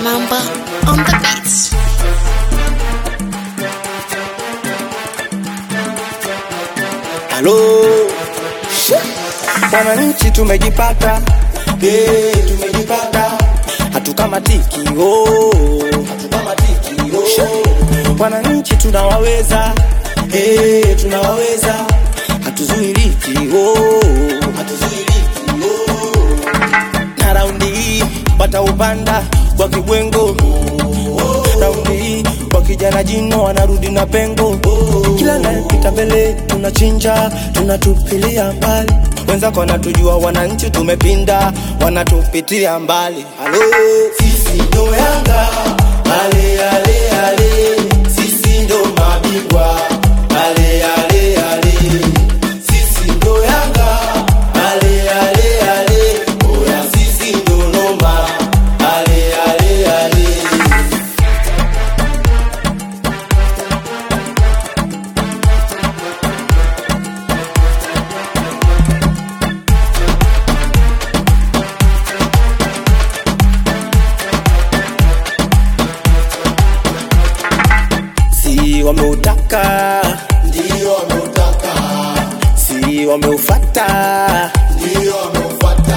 Mamba on the beats. Halo, wananchi tumejipata, tumejipata, hatukamatiki, hatukamatiki, wananchi tunawaweza, tunawaweza, hatuzuiliki, hatuzuiliki, na raundi hii wataupanda kwa kibwengo, raundi hii kwa kijana jino wanarudi na pengo, kila napita mbele tunachinja, tunatupilia mbali, wenzako wanatujua wananchi tumepinda, wanatupitia mbali. Halo, sisi ndo Yanga, ale ale ale, sisi ndo mabingwa, ale ale ale, sisi ndo Yanga, ale ale ale, oya sisi ndo noma, ale ale ale. Si wameutaka, ndio wameutaka, si wameufata, ndio wameufata,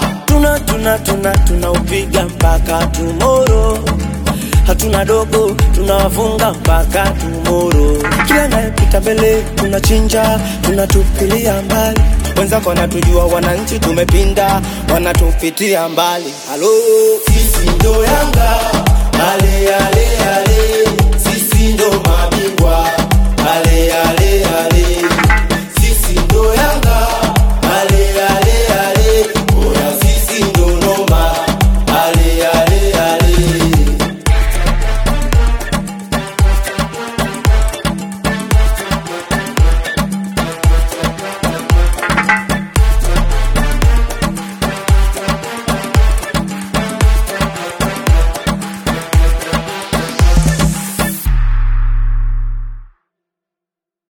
tunaupiga mpaka tomorrow, hatuna dogo, tunawafunga mpaka tomorrow, kila napita mbele tunachinja, tunatupilia mbali, wenzako wanatujua wananchi tumepinda, wanatupitia mbali. Halo, sisi ndo Yanga, ale ale ale, sisi ndo mabingwa,